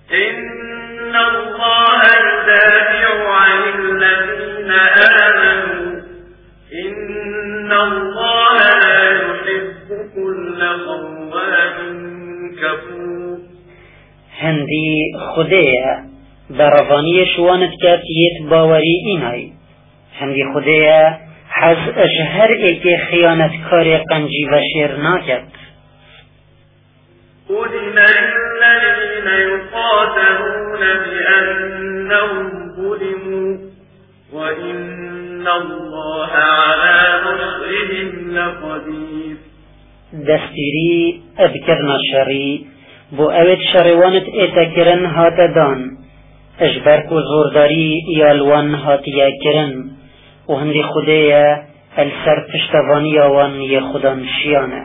إن الله يدافع عن الذين آمنوا إن الله لا يحب كل خوان كفور. هندي خديا برفاني شوانت كاتيت باوري إناي هندي خديا حز أشهر إيكي خيانت كاري قنجي وشير ناكت. أذن للذين يقاتلون بأنهم ظلموا وإن الله على نصرهم لقدير. دستيري أذكرنا شري بو اوید شروانت ایتکرن هات دان اجبرکو زورداری یالوان هاتیا کرن و هندی خودیا السر پشتوانی آوان ی خودان شیانه.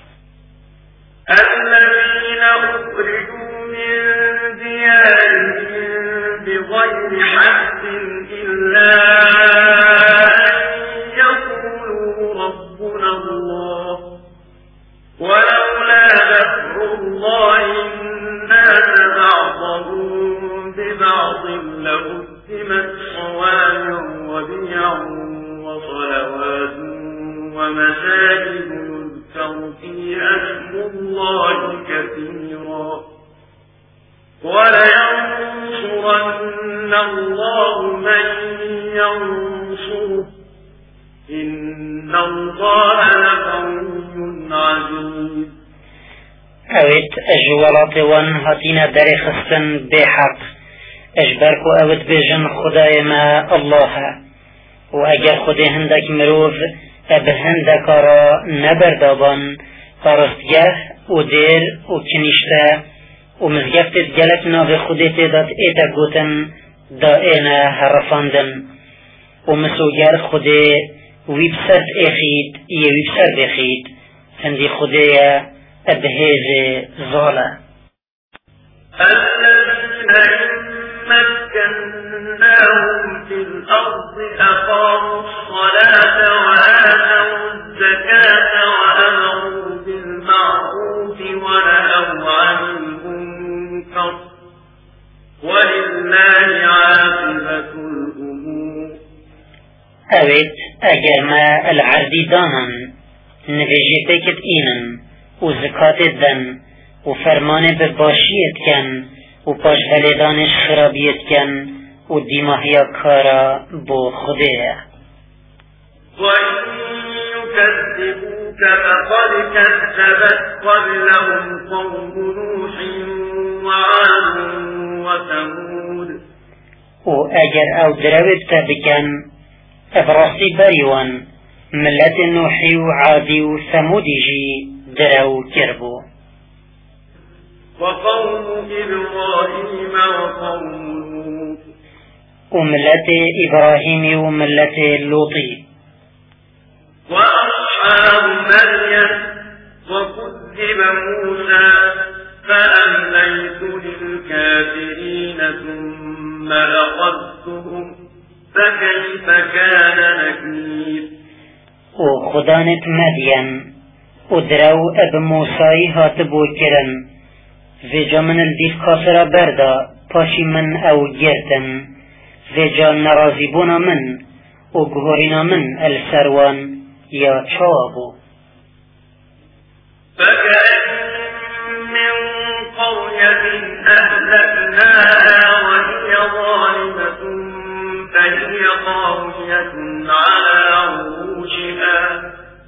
الذين أخرجوا من ديارهم بغير حق إلا أن يقولوا ربنا الله ولولا دفع الله الناس بعضهم ببعض لهدمت صوامع وبيع وصلوات ومساجد يذكر فيها اسم الله كثيرا ولينصرن الله من ينصره إن الله لقوي عزيز. اوید اجوالات وان هاتینا در خستن بحق اجبرکو اوید بجن خدای ما الله و اگر خدای هندک مروف اب هندک را نبردابان پرستگه و دیر و کنیشته و مزگفت گلک ناو خودی تیداد ایتا گوتن دا اینا هرفاندن و مسوگر خودی ویبسر اخید یه ویبسر بخید هندی خودی ابهیز ظاله. الذين مكناهم في الأرض أقاموا الصلاة وآتوا الزكاة وأمروا بالمعروف ونهوا عن المنكر ولله عاقبة الأمور. اوید اگر ما العردی دانن نویجی تکت اینن و زکات دن و فرمان بباشیت کن و پاش بلیدانش خرابیت کن و دیماهیا کارا بو خوده. وَإِن يُكَذِّبُوكَ فَقَدْ كَذَّبَتْ قَبْلَهُمْ قَوْمُ نُوحٍ وَعَادٌ وَثَمُودُ. و اگر او دروت بکن ابراستی بریوان ملت نوحی و عادی و ثمودی جی درو کربو. وقوم إبراهيم وقوم لوط. وملت إبراهيم وملت لوطي. وأصحاب مريم وكذب موسى فأمليت للكافرين ثم أخذتهم فكيف كان نكير. وخدانت مدين ودرو اب موسى هاتبو كرن ویجا من الدیف کافر بردا پاشی من او گرتن ویجا نرازی بونا من و گهورینا من السروان یا چابو. فكأن من قرية أهلكناها وهي ظالمة فهي خاوية على عروشها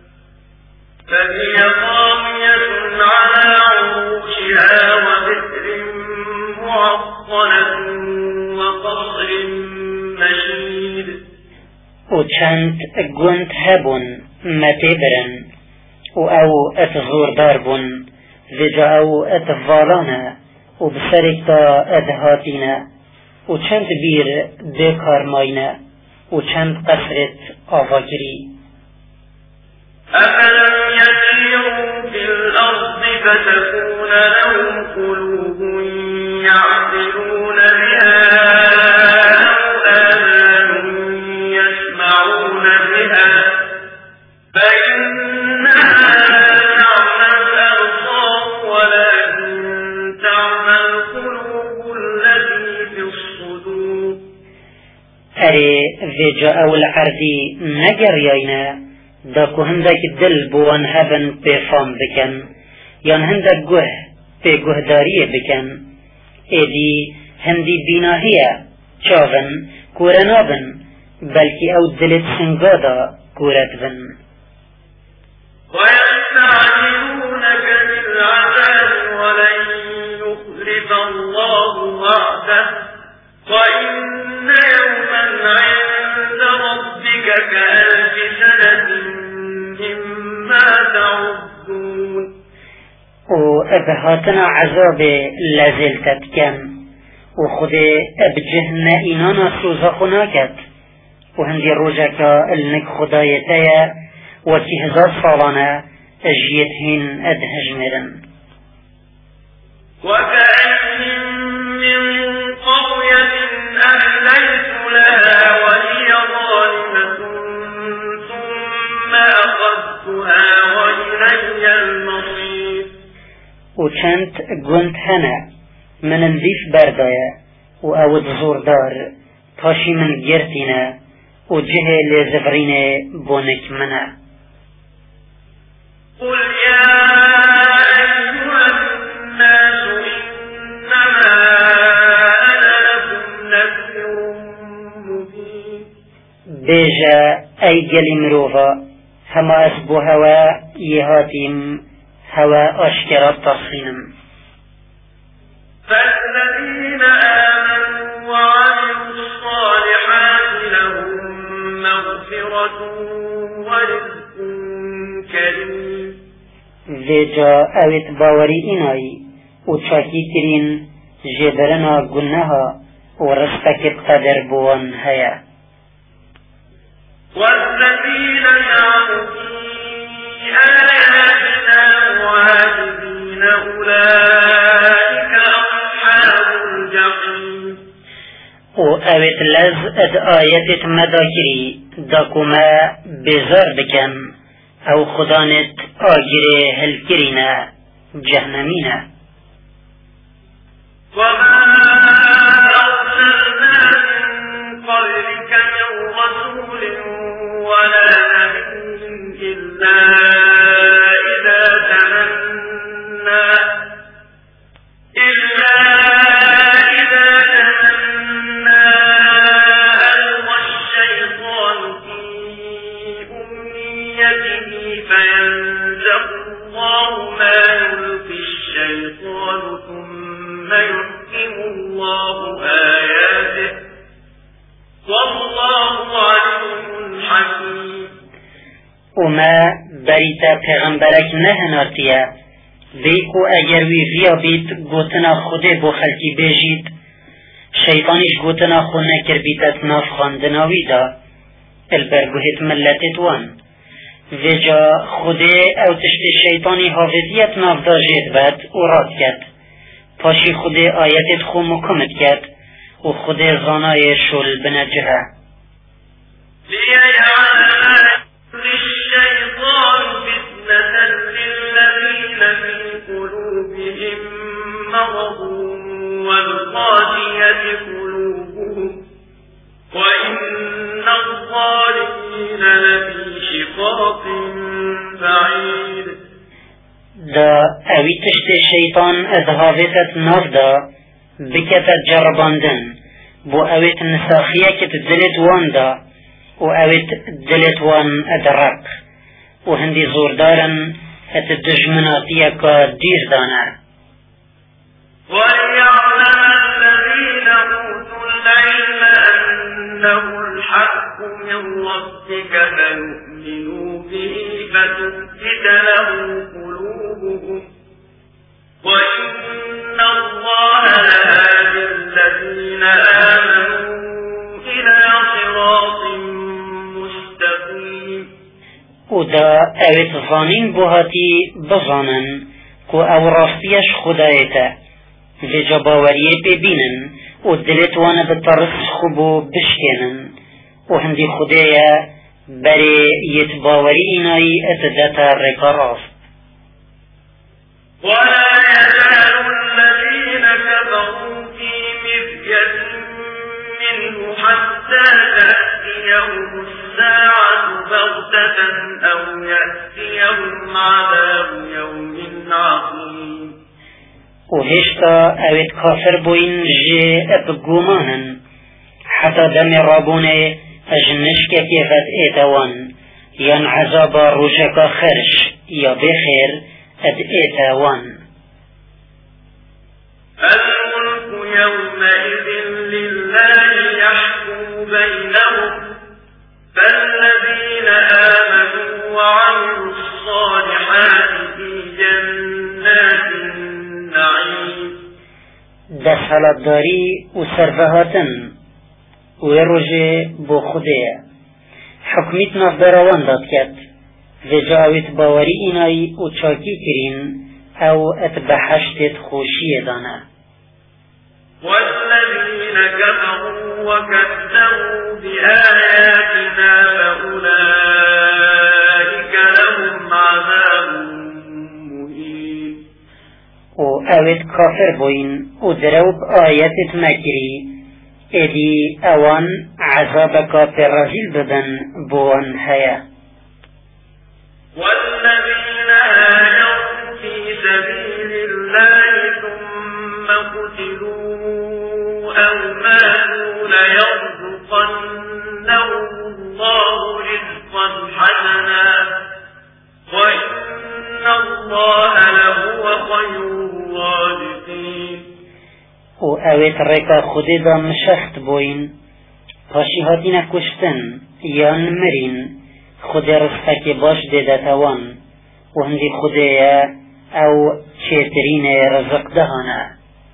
وبئر معطلة وقصر مشيد. و چند گوند هبون متبرن و او اتغور داربون ویجا او اتفالانا و بسرکتا ادهاتینا و چند بیر بکار ماینا و چند قصرت آواگری. أفلم يسيروا في الأرض فتكون لهم قلوب يعقلون بها أو آذان يسمعون بها فإنها تعمى الأبصار ولكن تعمى القلوب في جاء العردي نجر يينا داكو هندك دل بوان هبن بفام بكن يان هندك جه بجه دارية بكن ايدي هندي بناهية شافن كورنابن بلكي او دلت سنگادا كورتبن ويستعجلونك بالعذاب ولن يخلف الله وعده وإن يوما عند ربك كألف سنة مما تعدون وأبهاتنا عذاب لازلتت كان وخذ أبجهنا إنانا سوزخناكت وهندي روجك النك خدايتايا وكي هزار صالنا أجيتهن أدهجمرن وكأين من قرية أهليت لها وهي ظالمة ثم أخذتها وإلي المصير وكانت قنت هنا من الضيف بردايا وأود زور دار تاشي من جرتنا وجهه لزغرين بونك منا قل يا أيها الناس إنما أنا لكم نذير مبين بيجا أي قلي مروفا هما أسبو هوا يهاتيم هوا أشكرات تصينم فالذين آمنوا وعملوا الصالحات لهم مغفرة ورزق كريم بيجا أويت باوري إناي وشاكي كرين جبرنا قلناها ورستك قدر بوان هيا والذين سعوا في آياتنا معاجزين أولئك أصحاب الجحيم وأويت لز آيات مداكري داكما بزار بكن أو خدانت آجري هالكرينا جهنمينا وما أرسلنا من قبلك من رسول ولا نبي إلا إذا تمنى ألقى الشيطان في أمنيته فينسخ الله ما يلقي الشيطان ثم يحكم الله آياته والله عليم حكيم وما بريتا پیغمبرك نهناتيا بيكو اگروي فيا بيت گوتنا خوده بو خلقي بيجيت شيطانيش گوتنا خو نكر بيتت ناف خاندناوي دا البرگوهت ملتت وان وجا خوده او تشت شيطاني حافظيت ناف دا جيت بد وراد كت پاشي خوده آيتت خو مكمت كت و خوده زاناي شل بنجها ليجعل الشيطان فتنة للذين في قلوبهم مرض والقاسية قلوبهم وإن الظالمين لفي شقاق بعيد دا اوی تشت شیطان از هاویتت ناف دا بکتت جرباندن بو اویت نساخیه کت دلت وان دا و اویت دلت وان ادرق و هندی زوردارن ات دجمناتیه که دیر دانه وليعلم الذين أوتوا العلم أنه الحق من ربك فيؤمنوا به فتثبت له قلوبهم وإن الله لهادي الذين آمنوا إلى صراط مستقيم ودا اویت ظانین بوهاتی بظانن که او راستیش خدایتا و جباوریه ببینن و دلت وانا بطرس خوبو بشکنن و هندی خدایا بری یتباوری اینایی اتدتا رکاراف ولا يزال الذين كفروا في مرية منه حتى تأتيهم الساعة بغتة أو يأتيهم عذاب يوم عقيم. وهشتا اوید کافر بوین جه بگومانن حتی دم رابونه اجنشک کیفت ایتوان یان عذاب روشک خرش یا بخیر اد ایتوان. الملك يومئذ لله يحكم بينهم فالذين آمنوا وعملوا الصالحات في جنات النعيم. دخلت داری و سرفهاتن و روژه بو خوده حکمیت ناف براوان داد کد و جاویت باوری اینای و چاکی کرین او ات بحشتت خوشی دانه. والذين كفروا وكذبوا بآياتنا فأولئك لهم عذاب مهين. و اوید کافر بوین و دروب آیتت مکری ادی اوان عذابکا پر رزیل بدن بوان هیا. والذين هاجروا في سبيل الله ثم قتلوا أو ماتوا ليرزقنهم الله رزقا حسنا وإن الله لهو خير الرازقين. و اوید رکا خودی دا مشخت بوین پاشی هاتین کشتن یان مرین خود رزقک باش دیدتوان و هندی خودی او چیترین رزق دهانه.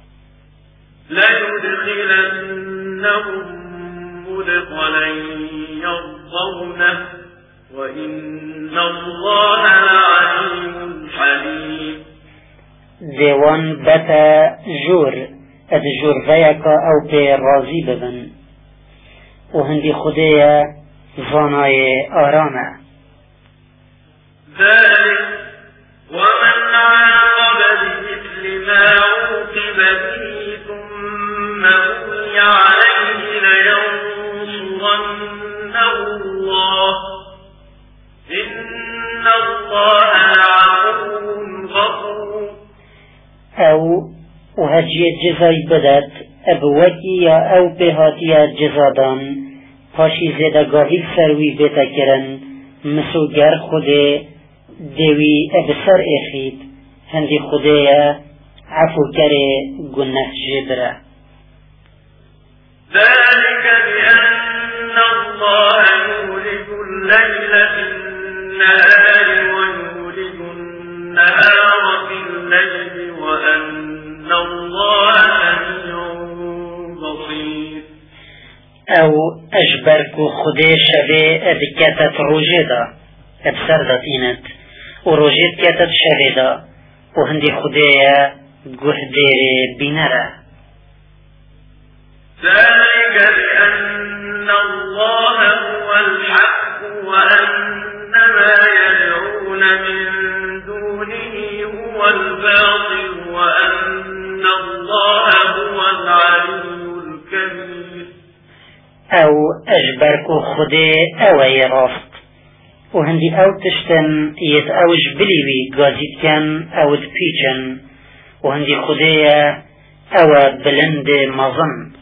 ليدخلنهم مدخلا يرضونه وإن الله لعليم حليم. دیوان بتا جور اد جور ویکا او پی رازی ببن و هندی خودی زانای آرامه. ذلك ومن عاقب بمثل ما عوقب به ثم بغي عليه لينصرنه الله إن الله لعفو غفور. او و هجیت جزای بدد ابوکی یا او بهاتی جزادان پاشی زدگاهی سروی بیتا کرن مسوگر خود دیوی ابسر اخید هندی خودی عفو کره گنه جبره. ذلك بأن الله يولج الليل في النهار ويولج النهار في الليل وأن الله سميع بصير. او اجبرك خودي شبه ادكتت روجدا ابسر داتينت و روجد كتت شبه دا و هندي خودي گهدير بينره. ذلك بأن الله هو الحق وأن ما يدعون من دونه هو الباطل وأن الله هو العلي الكبير. او اجبرك خودي اوي راست و هندي او تشتن يت اوج بليوي غازيت كان او تبيجن و هندي خودي او بلند مظن.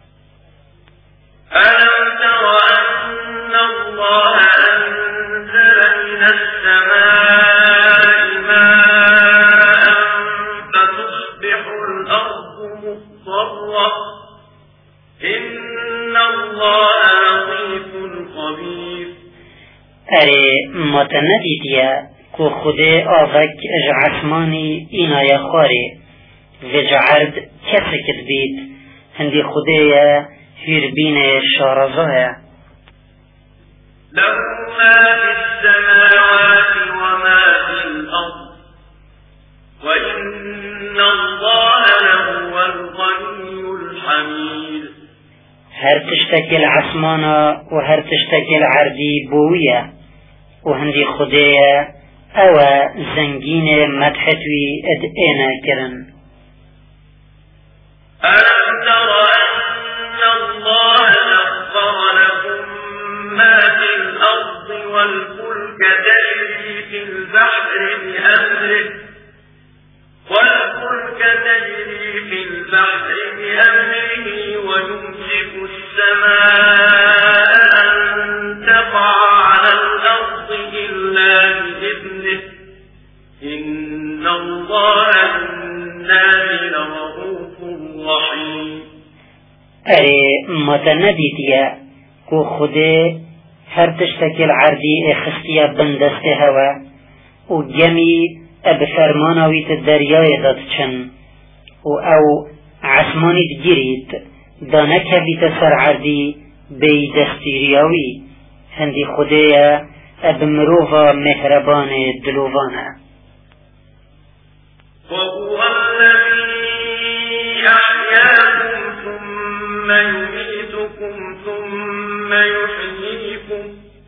ألم تر أن الله أنزل من السماء ماء فتصبح الأرض مخضرة إن الله لطيف خبير. اري متنديتيا كو خودي آفك اجعثماني اينا يخاري وجعرد كسكت بيت هندي خودي هيربين شارزايا. له ما في السماوات وما في الأرض وإن الله لهو الغني الحميد. هر تشتكي العثمانا و هر تشتكي العردي بوية و هندي خودية او زنگين مدحتوي اد اينا كرن. ألم تر أن الله سخر لكم والفلك تجري في البحر بأمره ويمسك السماء أن تقع على الأرض إلا بإذنه إن الله بالناس لرؤوف رحيم. أري متنديتيا كو خده هر تشتكي العردي اخستيا بندسته هوا و جمي بفرماناويت الدرياء دادچن و او عثماني تجريت دانك بيت سر عردي بي دستيرياوي هندي خديا بمروفا مهربان دلووانا. وهو الذي أحياكم ثم يميتكم ثم يحييكم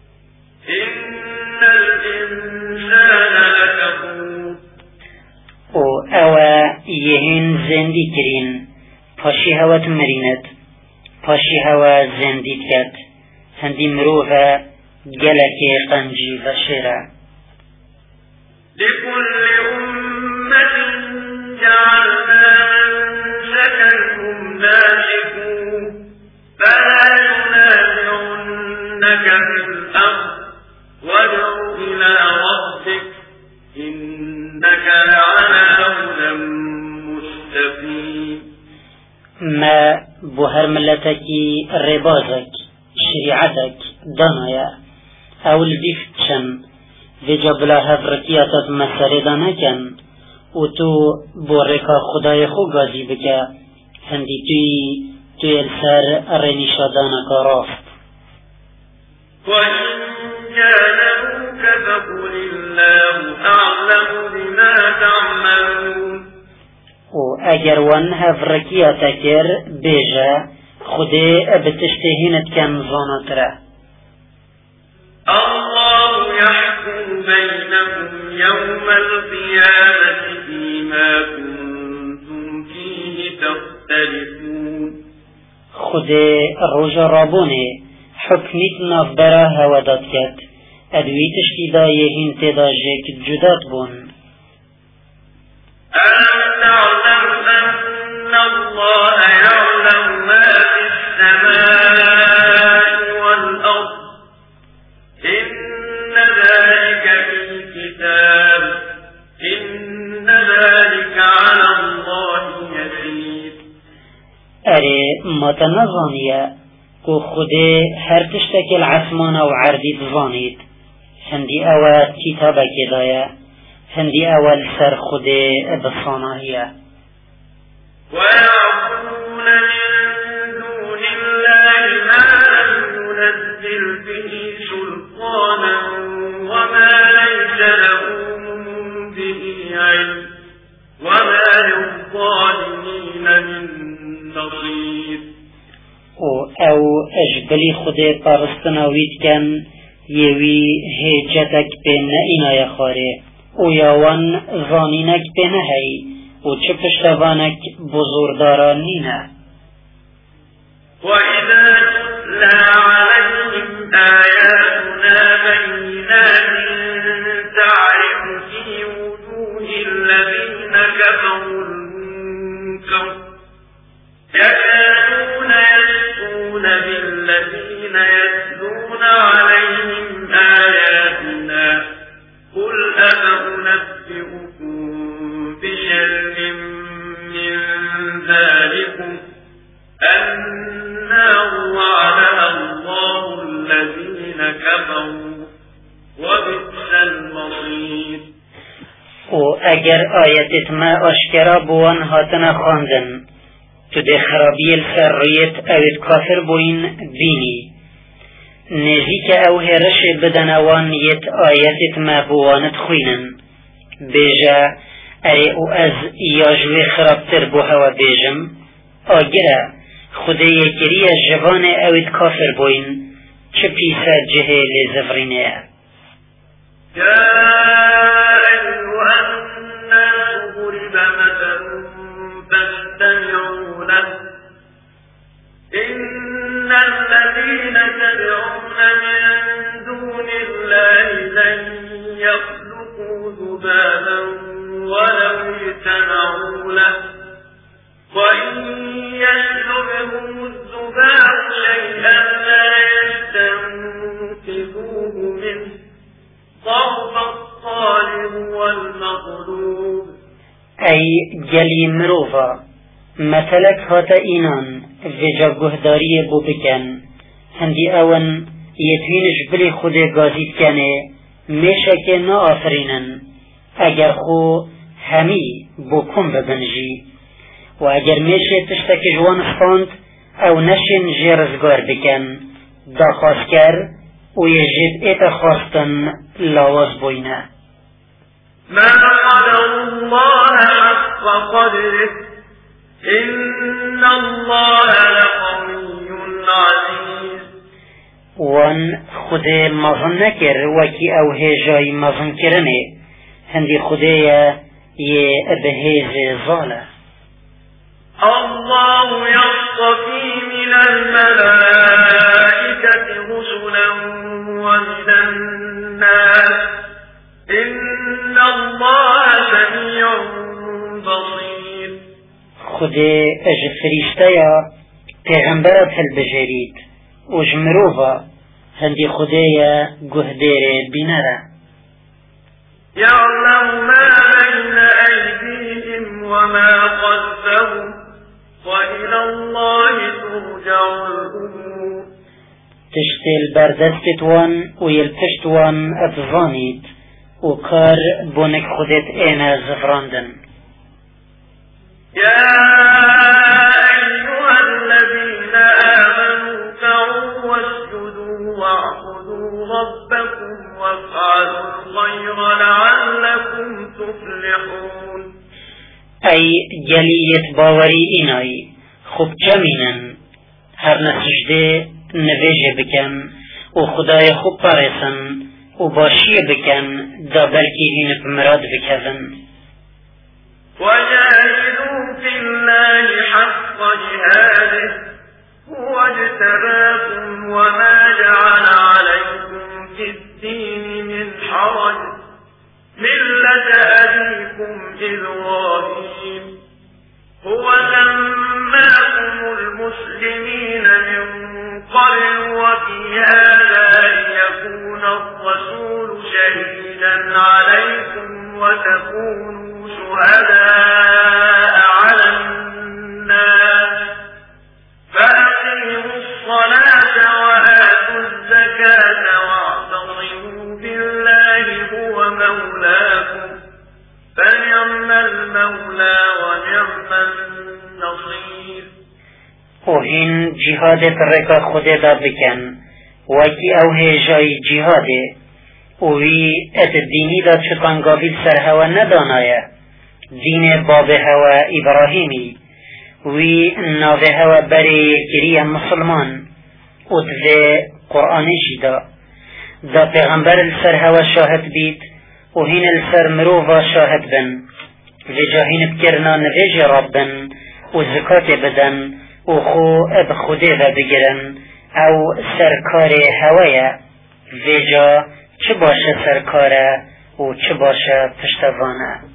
إن الإنسان لكفور. و اوا يهين زندي كرين پاشي هوا تمرينت پاشي هوا زندي كت هندي مروفا جلكي قنجي وشرا. لكل أمة جعلنا منسكا هم ناسكوه فلا ينازعنك في الأمر وادع إلى ربك إنك لعلى هدى مستقيم. ما بهر ملتكي ربازك شريعتك دانايا او البيفتشن ویجا بلا هفرکیاتت مسره دانکن و تو بورکا خدای خو گازی بکا هندی توی السر رنیشا دانکا رافت. وإن جادلوك فقل الله أعلم بما تعملون. و اگر وان هفرکیاتکر بیجا خدای بتشتهینت کن زانتره. الله يحكم بينكم يوم القيامة فيما كنتم فيه تختلفون. خدای روز رابونه حکمیت نافبرا هودات کد ادویتش که یهین تداجه که جدات بون. ألم تعلم أن الله يعلم ما في السماء والأرض إن ذلك في كتاب إن ذلك على الله يسير. اره متنظانیه که خود هر تشتک العثمان و عردی بزانید هندی اول کتابه که دایه هندی اول سر خود بصانایه. ويعبدون من دون الله ما لم ينزل به سلطانا وما ليس لهم به علم وما للظالمين من نصير. او اجبلی خود پرستناوید کن یوی هجتک به نئینای خاره او یاوان زانینک به نهی و چه پشتوانک بزرگداران نینه. وإذا تتلى عليهم آياتنا بينات تعرف في وجوه الذين كفروا المنكر يكادون يسقون بالذين يتلون عليهم آياتنا قل أفأنبئكم بشر من ذلكم النار وعدها الله الذين كفروا وبئس المصير. و اگر آیتت ما اشکرا بوان هاتنا خواندن تو ده خرابی السریت اوید کافر بوین بینی نزیک او هرش بدنوان یت آیتت ما بوانت خوینن بیجا اری او از یاجوی خرابتر بو هوا بیجم آگره خود یکری جوان اوید کافر بوین چه پیسا جهه لزفرینه. يا أيها الناس ضرب مثل فاستمعوا له إن الذين تدعون من دون الله يخلقوا ذبابا ولو اجتمعوا له وإن يسلبهم الذباب شيئا لا يستنقذوه منه ضعف الطالب والمطلوب. أي جلي مروفا مثلك هات إينان وجا جهداري بو بكن هندي أون يتوينش بلي خود غازيت كانه ميشك نا آفرينن اگر خو همي بو كم ببنجي و اگر ميشه تشتك جوان خاند او نشن جرزگار بكن دا خاصكر و يجد ايتا خاصتن لاواز بوينه. ما قدر الله حق قدره إن الله لقوي عزيز. وان خود مظن نكر وكي او هجاي مظن كرنه هندي خوديا يه ابهيز ظاله. الله يصطفي من الملائكة رسلا ومن الناس إن الله سميع بصير. خودي اج فريشتايا پیغمبرت البجريد وجمروفا هندي خوديا جهدير بنرا يعلم ما بين أيديهم وما خلفهم وإلى الله ترجع الأمور. تشتل بردستوان ويلتشتوان اتظانيت وكار بونك خودت اينا زفراندن. يا أيها الذين آمنوا اركعوا واسجدوا واعبدوا ربكم وافعلوا الخير لعلكم تفلحون. أي جلية باوري إناي خب جمينا هر نسجده نویجه بکن و خدای خوب پرسن و باشی بکن دا بلکی این مراد بکن. وجاهدوا في الله حق جهاده هو اجتباكم وما جعل عليكم في الدين من حرج ملة أبيكم إبراهيم هو سماكم المسلمين من قبل وفي هذا ليكون الرسول شهيدا عليكم وتكونوا شهداء على الناس فأقيموا الصلاة وآتوا الزكاة واعتصموا بالله هو مولاكم فنعم المولى ونعم النصير. وهين جهاد الرقا خود دا بکن وکی اوه جای جهاده وی ات دینی دا چطنگاویل سر هوا ندانایه دین باب هوا ابراهیمی وی ناوه هوا بری کری مسلمان اتوه قرآنشی دا پیغمبر السر هوا شاهد بید وهين السر مروفا شاهد بن وجاهين بكرنا نفيج ربن وزكاة بدن وخو بخوده بگرن او سرکار هوایا ویجا چه باشه سرکاره و چه باشه پشتوانه.